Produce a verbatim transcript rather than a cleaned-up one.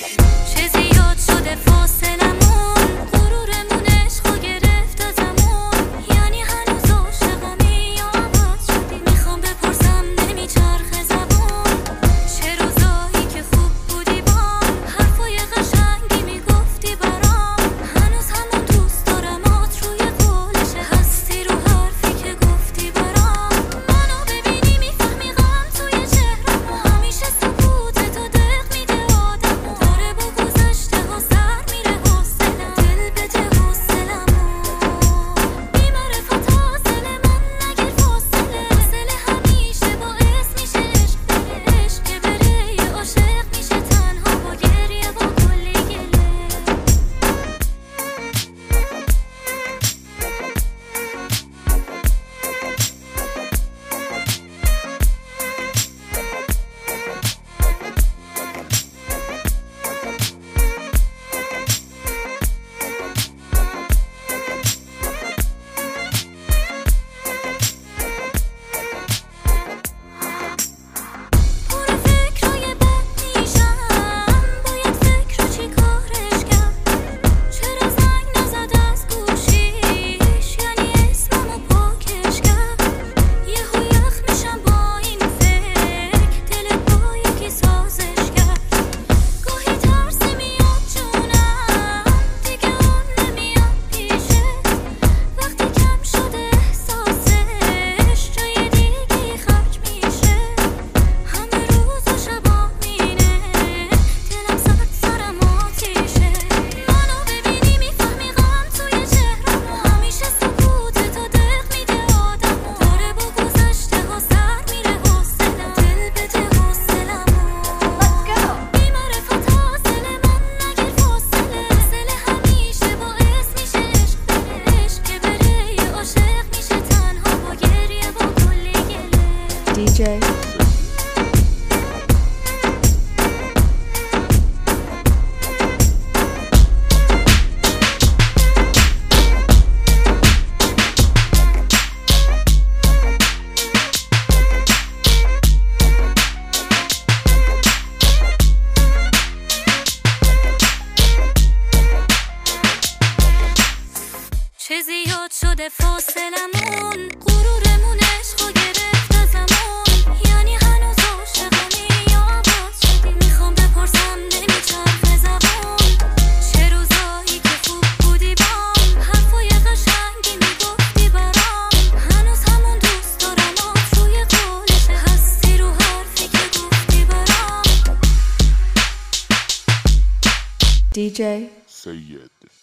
چه زیاد شده فاصلمون، غرورمون عشقو گرفت ازمون. یعنی هنوز عاشقمی یا عوض شدی؟ میخوام بپرسم نمیچرخه زبون. چه روزایی که خوب بودی بام، حرفای قشنگی میگفتی برام. هنوز همون دوست دارمات روی قولشه، هستی رو حرفی که گفتی برام. منو ببینی میفهمی غم توی چهرم، همیشه سکوت تو دق میده آدمو. داره با گذشته ها سر میره حوصلم، دل بده حوصلمو. بی‌معرفت حاصل من نگیر فاصله، فاصله همیشه باعث میشه عشق بره. عشق که بره یه عاشق میشه تنها با گریه با کلی گله. پر فکرای بد میشم، باید فکر رو چی کارش کرد. چرا زنگ نزد از گوشیش، یعنی اسممو پاکش کرد. یهو یخ میشم با این فکر، دلت با یکی سازش کرد. گاهی ترسی میاد جونم، دیگه اون نمیاد پیشه. وقتی کم شده احساسش، جای دیگه خرج میشه. همه روز و شبا مینه، دلم سرد سرم آتیشه. منو ببینی میفهمی غم توی چهرم، همیشه سکوت تو دق میده آدمو. داره با گذشته ها سر میره حوصلم، دل بده حوصلمو. بی‌معرفت حاصل من نگیر فاصله، فاصله همیشه باعث میشه عشق بره. عشق که بره یه عاشق میشه تنها با گریه با کلی گله. دی جی چه زیاد شده فاصلمون، غرورمون عشقو گرفت ازمون. یعنی هنوز عاشقمی یا عوض شدی؟ میخوام بپرسم نمیچرخه زبون. چه روزایی که خوب بودی بام، حرفای قشنگی میگفتی برام. هنوز همون دوست دارمات روی قولشه، هستی رو حرفی که گفتی برام. دی جی سید